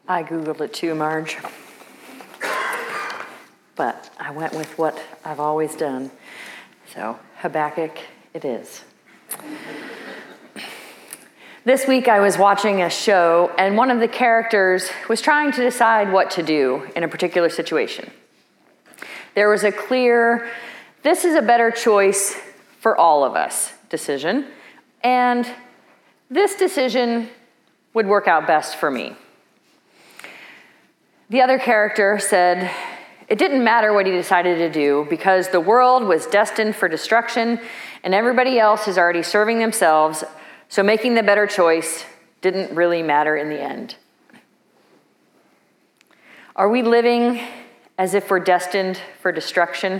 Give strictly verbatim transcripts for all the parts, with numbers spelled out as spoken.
I Googled it too, Marge. But I went with what I've always done. So Habakkuk it is. This week I was watching a show, and one of the characters was trying to decide what to do in a particular situation. There was a clear, this is a better choice for all of us decision, and this decision would work out best for me. The other character said it didn't matter what he decided to do because the world was destined for destruction and everybody else is already serving themselves, so making the better choice didn't really matter in the end. Are we living as if we're destined for destruction?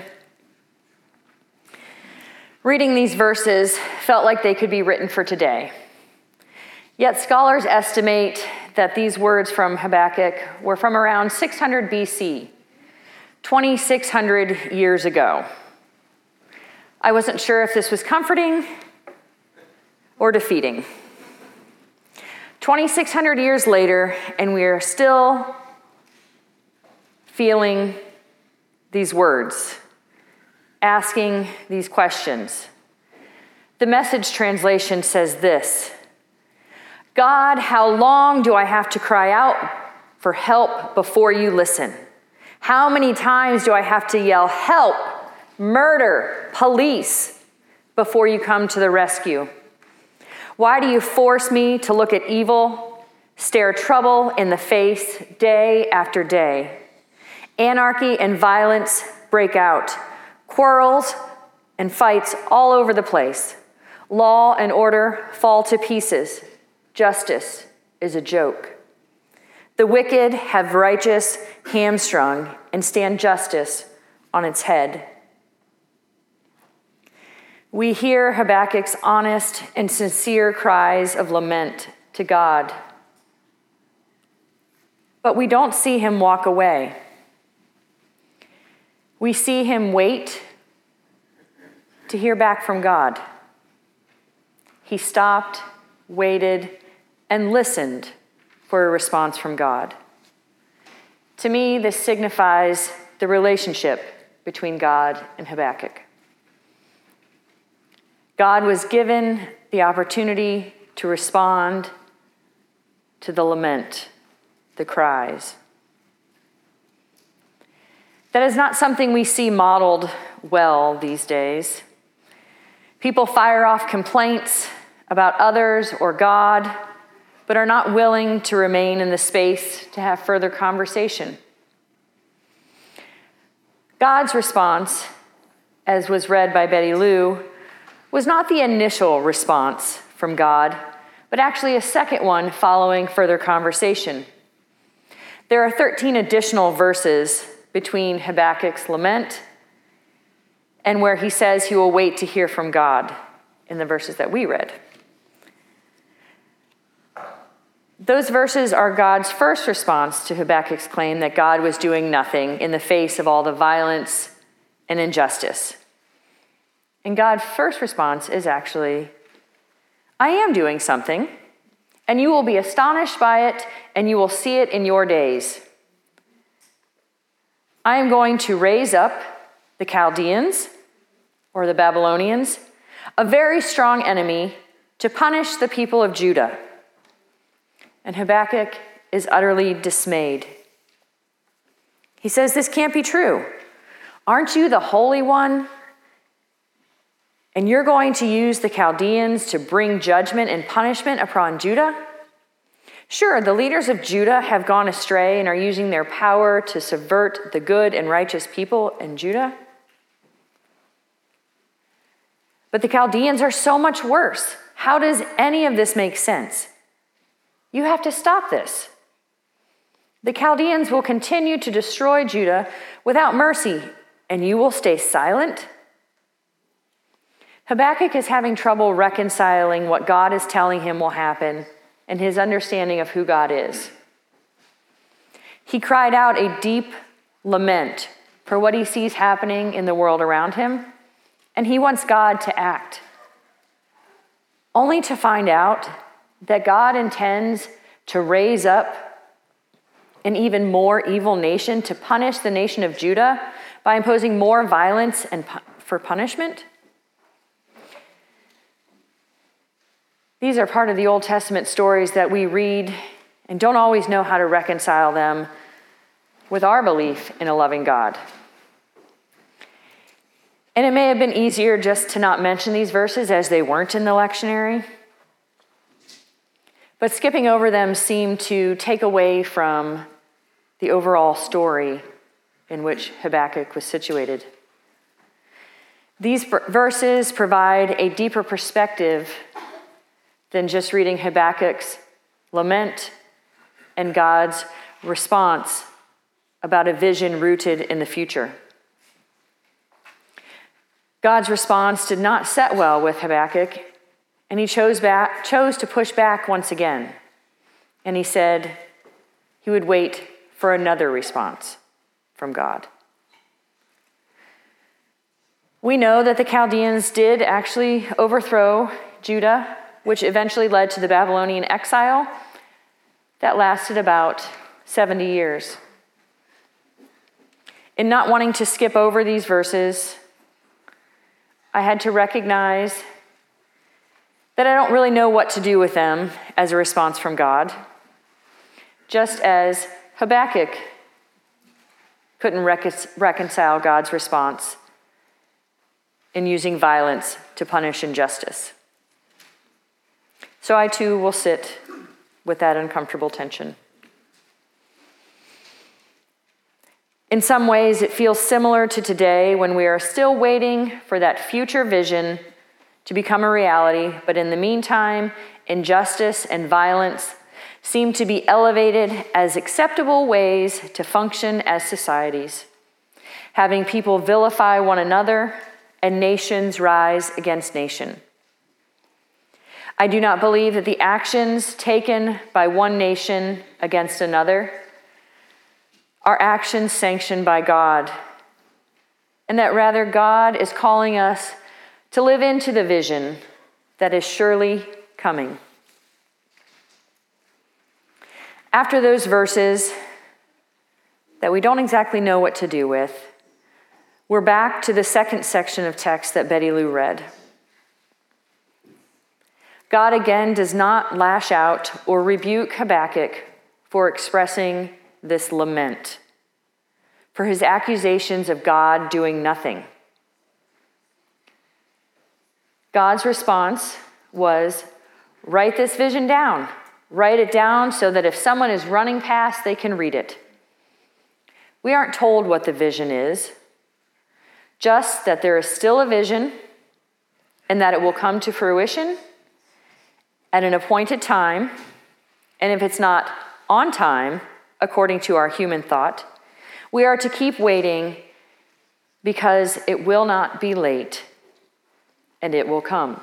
Reading these verses felt like they could be written for today. Yet scholars estimate that these words from Habakkuk were from around six hundred B C, twenty-six hundred years ago. I wasn't sure if this was comforting or defeating. twenty-six hundred years later, and we are still feeling these words, asking these questions. The Message translation says this: God, how long do I have to cry out for help before you listen? How many times do I have to yell, help, murder, police, before you come to the rescue? Why do you force me to look at evil, stare trouble in the face day after day? Anarchy and violence break out, quarrels and fights all over the place. Law and order fall to pieces. Justice is a joke. The wicked have righteous hamstrung and stand justice on its head. We hear Habakkuk's honest and sincere cries of lament to God, but we don't see him walk away. We see him wait to hear back from God. He stopped, waited, and listened for a response from God. To me, this signifies the relationship between God and Habakkuk. God was given the opportunity to respond to the lament, the cries. That is not something we see modeled well these days. People fire off complaints about others or God, but are not willing to remain in the space to have further conversation. God's response, as was read by Betty Lou, was not the initial response from God, but actually a second one following further conversation. There are thirteen additional verses between Habakkuk's lament and where he says he will wait to hear from God in the verses that we read. Those verses are God's first response to Habakkuk's claim that God was doing nothing in the face of all the violence and injustice. And God's first response is actually, I am doing something, and you will be astonished by it, and you will see it in your days. I am going to raise up the Chaldeans, or the Babylonians, a very strong enemy, to punish the people of Judah. And Habakkuk is utterly dismayed. He says, this can't be true. Aren't you the Holy One? And you're going to use the Chaldeans to bring judgment and punishment upon Judah? Sure, the leaders of Judah have gone astray and are using their power to subvert the good and righteous people in Judah. But the Chaldeans are so much worse. How does any of this make sense? You have to stop this. The Chaldeans will continue to destroy Judah without mercy, and you will stay silent? Habakkuk is having trouble reconciling what God is telling him will happen and his understanding of who God is. He cried out a deep lament for what he sees happening in the world around him, and he wants God to act, only to find out that God intends to raise up an even more evil nation to punish the nation of Judah by imposing more violence and pu- for punishment? These are part of the Old Testament stories that we read and don't always know how to reconcile them with our belief in a loving God. And it may have been easier just to not mention these verses as they weren't in the lectionary. But skipping over them seemed to take away from the overall story in which Habakkuk was situated. These verses provide a deeper perspective than just reading Habakkuk's lament and God's response about a vision rooted in the future. God's response did not set well with Habakkuk, and he chose back, chose to push back once again. And he said he would wait for another response from God. We know that the Chaldeans did actually overthrow Judah, which eventually led to the Babylonian exile that lasted about seventy years. In not wanting to skip over these verses, I had to recognize that I don't really know what to do with them as a response from God, just as Habakkuk couldn't recon- reconcile God's response in using violence to punish injustice. So I too will sit with that uncomfortable tension. In some ways, it feels similar to today when we are still waiting for that future vision to become a reality, but in the meantime, injustice and violence seem to be elevated as acceptable ways to function as societies, having people vilify one another and nations rise against nation. I do not believe that the actions taken by one nation against another are actions sanctioned by God, and that rather God is calling us to live into the vision that is surely coming. After those verses that we don't exactly know what to do with, we're back to the second section of text that Betty Lou read. God again does not lash out or rebuke Habakkuk for expressing this lament, for his accusations of God doing nothing. God's response was, write this vision down. Write it down so that if someone is running past, they can read it. We aren't told what the vision is, just that there is still a vision and that it will come to fruition at an appointed time, and if it's not on time, according to our human thought, we are to keep waiting because it will not be late and it will come.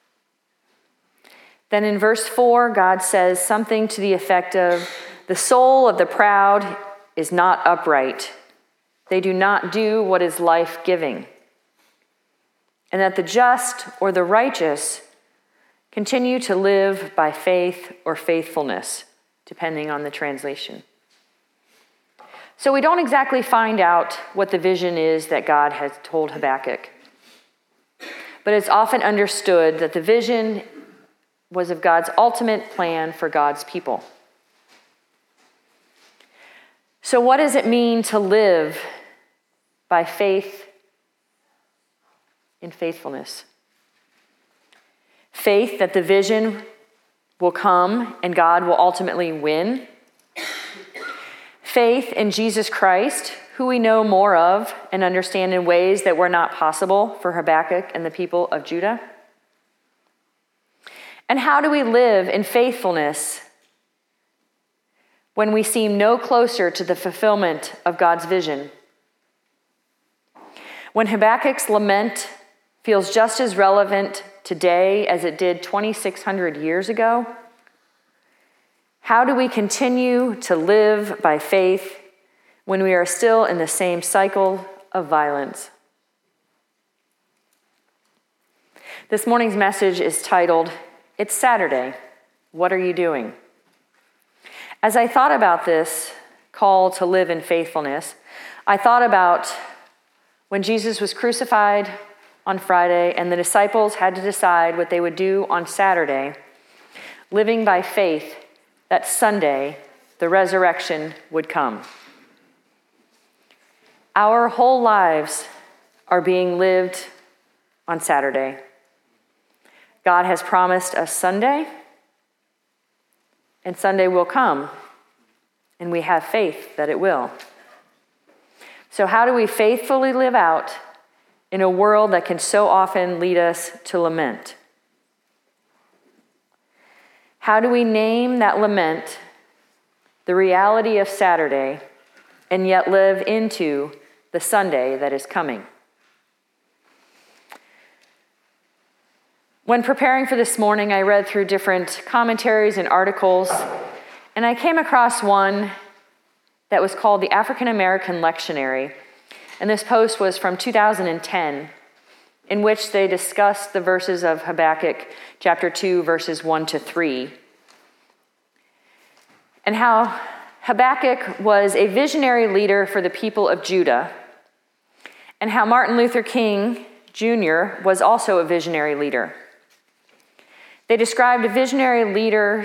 Then in verse four, God says something to the effect of, the soul of the proud is not upright. They do not do what is life-giving. And that the just or the righteous continue to live by faith or faithfulness, depending on the translation. So we don't exactly find out what the vision is that God has told Habakkuk. But it's often understood that the vision was of God's ultimate plan for God's people. So what does it mean to live by faith in faithfulness? Faith that the vision will come and God will ultimately win. Faith in Jesus Christ, who we know more of and understand in ways that were not possible for Habakkuk and the people of Judah. And how do we live in faithfulness when we seem no closer to the fulfillment of God's vision? When Habakkuk's lament feels just as relevant today as it did twenty-six hundred years ago, how do we continue to live by faith when we are still in the same cycle of violence? This morning's message is titled, It's Saturday, What Are You Doing? As I thought about this call to live in faithfulness, I thought about when Jesus was crucified on Friday and the disciples had to decide what they would do on Saturday, living by faith that Sunday the resurrection would come. Our whole lives are being lived on Saturday. God has promised us Sunday, and Sunday will come, and we have faith that it will. So how do we faithfully live out in a world that can so often lead us to lament? How do we name that lament the reality of Saturday and yet live into the Sunday that is coming? When preparing for this morning, I read through different commentaries and articles, and I came across one that was called the African American Lectionary. And this post was from two thousand ten, in which they discussed the verses of Habakkuk chapter two, verses one to three, and how Habakkuk was a visionary leader for the people of Judah, and how Martin Luther King Junior was also a visionary leader. They described visionary leaders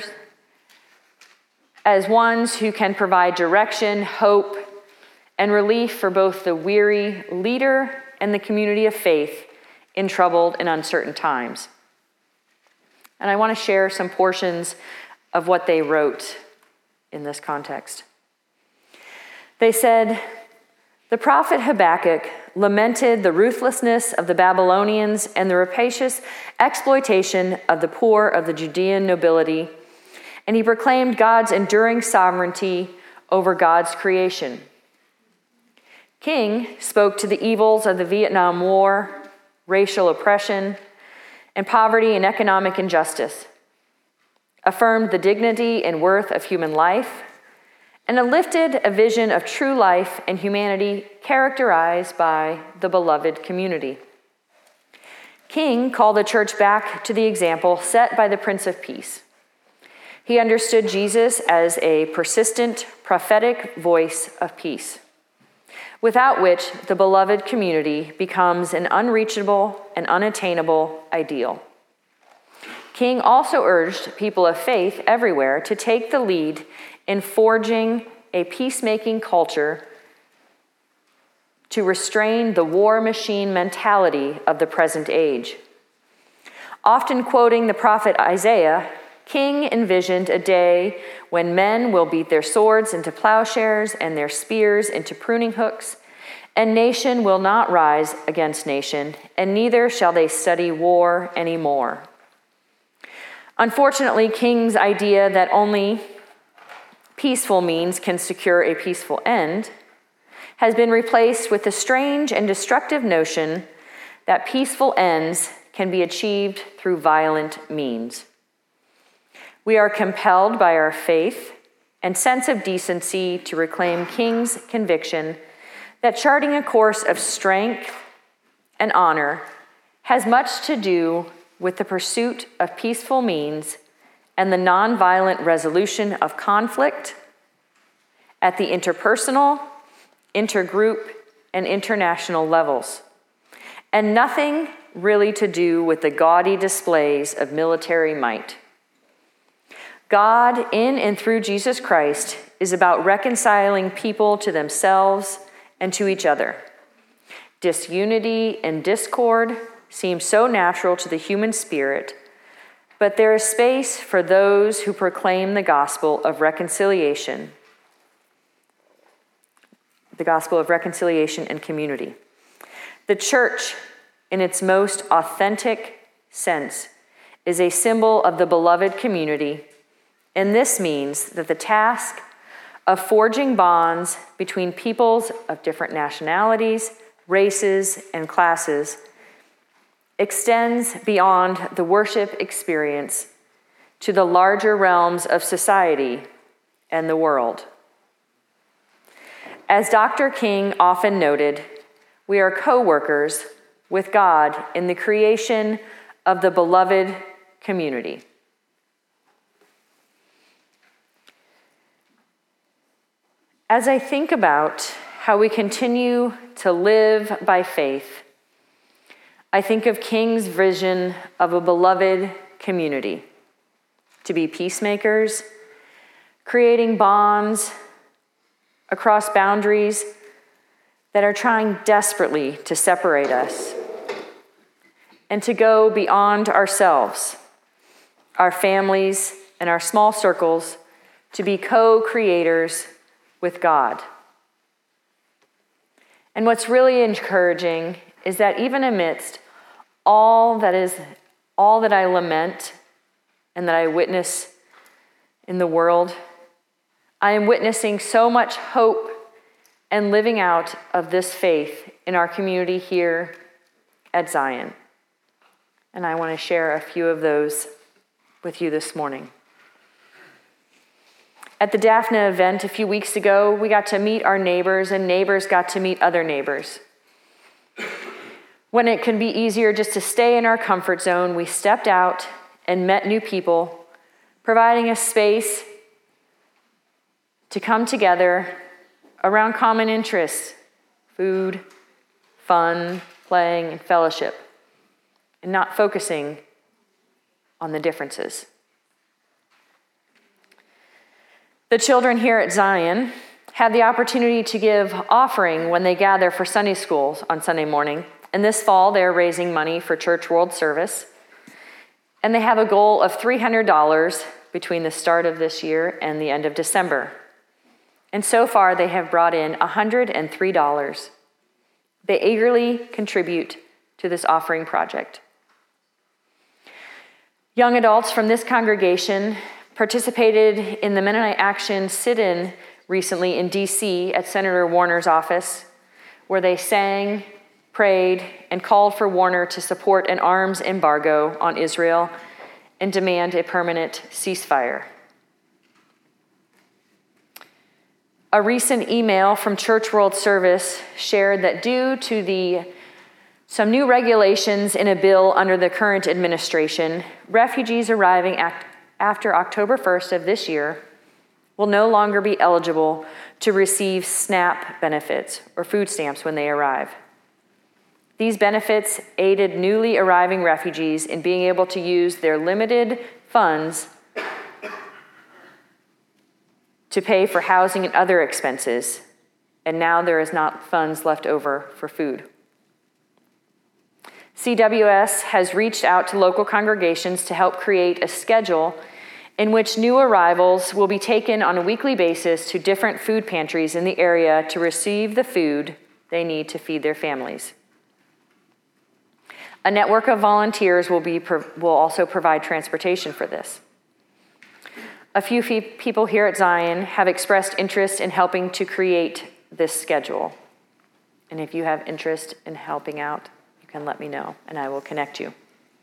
as ones who can provide direction, hope, and relief for both the weary leader and the community of faith in troubled and uncertain times. And I want to share some portions of what they wrote in this context. They said, "The prophet Habakkuk lamented the ruthlessness of the Babylonians and the rapacious exploitation of the poor of the Judean nobility, and he proclaimed God's enduring sovereignty over God's creation. King spoke to the evils of the Vietnam War, racial oppression, and poverty and economic injustice, affirmed the dignity and worth of human life, and lifted a vision of true life and humanity characterized by the beloved community. King called the church back to the example set by the Prince of Peace. He understood Jesus as a persistent, prophetic voice of peace, without which the beloved community becomes an unreachable and unattainable ideal. King also urged people of faith everywhere to take the lead in forging a peacemaking culture to restrain the war machine mentality of the present age. Often quoting the prophet Isaiah, King envisioned a day when men will beat their swords into plowshares and their spears into pruning hooks, and nation will not rise against nation, and neither shall they study war anymore. Unfortunately, King's idea that only peaceful means can secure a peaceful end has been replaced with the strange and destructive notion that peaceful ends can be achieved through violent means. We are compelled by our faith and sense of decency to reclaim King's conviction that charting a course of strength and honor has much to do with the pursuit of peaceful means and the nonviolent resolution of conflict at the interpersonal, intergroup, and international levels, and nothing really to do with the gaudy displays of military might. God, in and through Jesus Christ, is about reconciling people to themselves and to each other. Disunity and discord seem so natural to the human spirit, but there is space for those who proclaim the gospel of reconciliation, the gospel of reconciliation and community. The church, in its most authentic sense, is a symbol of the beloved community, and this means that the task of forging bonds between peoples of different nationalities, races, and classes extends beyond the worship experience to the larger realms of society and the world. As Doctor King often noted, we are co-workers with God in the creation of the beloved community. As I think about how we continue to live by faith, I think of King's vision of a beloved community, to be peacemakers, creating bonds across boundaries that are trying desperately to separate us, and to go beyond ourselves, our families, and our small circles to be co-creators with God. And what's really encouraging is that even amidst all that is, all that I lament and that I witness in the world, I am witnessing so much hope and living out of this faith in our community here at Zion. And I want to share a few of those with you this morning. At the Daphne event a few weeks ago, we got to meet our neighbors, and neighbors got to meet other neighbors. When it can be easier just to stay in our comfort zone, we stepped out and met new people, providing a space to come together around common interests, food, fun, playing, and fellowship, and not focusing on the differences. The children here at Zion have the opportunity to give offering when they gather for Sunday schools on Sunday morning. And this fall, they're raising money for Church World Service. And they have a goal of three hundred dollars between the start of this year and the end of December. And so far, they have brought in one hundred three dollars. They eagerly contribute to this offering project. Young adults from this congregation participated in the Mennonite Action sit-in recently in D C at Senator Warner's office, where they sang, prayed, and called for Warner to support an arms embargo on Israel and demand a permanent ceasefire. A recent email from Church World Service shared that due to the some new regulations in a bill under the current administration, refugees arriving at after October first of this year will no longer be eligible to receive SNAP benefits or food stamps when they arrive. These benefits aided newly arriving refugees in being able to use their limited funds to pay for housing and other expenses, and now there is not funds left over for food. C W S has reached out to local congregations to help create a schedule in which new arrivals will be taken on a weekly basis to different food pantries in the area to receive the food they need to feed their families. A network of volunteers will, be, will also provide transportation for this. A few fe- people here at Zion have expressed interest in helping to create this schedule. And if you have interest in helping out, you can let me know, and I will connect you.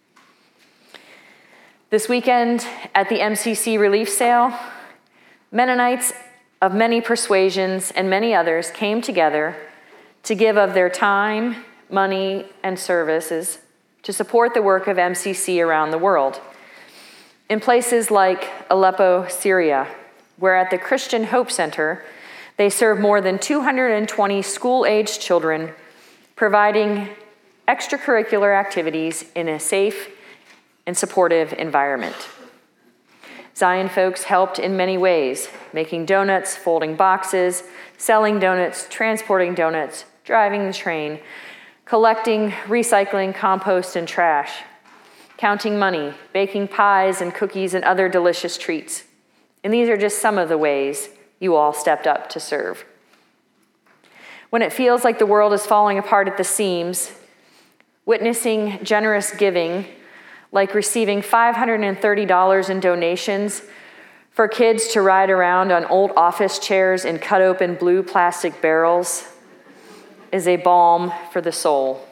This weekend at the M C C relief sale, Mennonites of many persuasions and many others came together to give of their time, money, and services to support the work of M C C around the world. In places like Aleppo, Syria, where at the Christian Hope Center, they serve more than two hundred twenty school-aged children, providing extracurricular activities in a safe and supportive environment. Zion folks helped in many ways, making donuts, folding boxes, selling donuts, transporting donuts, driving the train, collecting, recycling, compost, and trash, counting money, baking pies and cookies and other delicious treats. And these are just some of the ways you all stepped up to serve. When it feels like the world is falling apart at the seams, witnessing generous giving, like receiving five hundred thirty dollars in donations for kids to ride around on old office chairs in cut-open blue plastic barrels, is a balm for the soul.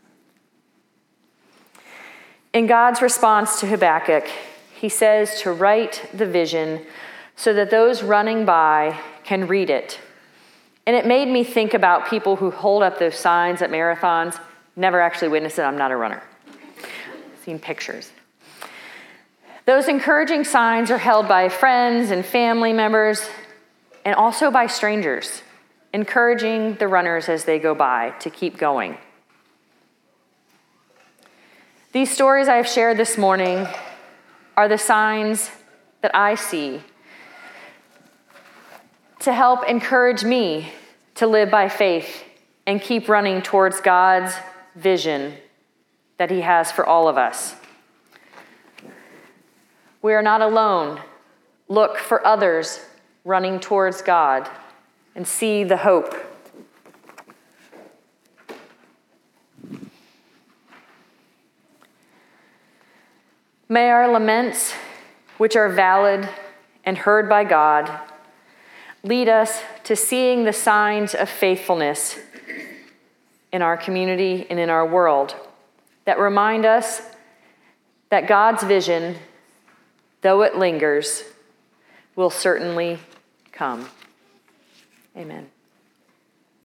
In God's response to Habakkuk, he says to write the vision so that those running by can read it. And it made me think about people who hold up those signs at marathons. Never actually witnessed it, I'm not a runner. I've seen pictures. Those encouraging signs are held by friends and family members, and also by strangers, encouraging the runners as they go by to keep going. These stories I have shared this morning are the signs that I see to help encourage me to live by faith and keep running towards God's vision that He has for all of us. We are not alone. Look for others running towards God and see the hope. May our laments, which are valid and heard by God, lead us to seeing the signs of faithfulness in our community and in our world that remind us that God's vision, though it lingers, will certainly come. Amen.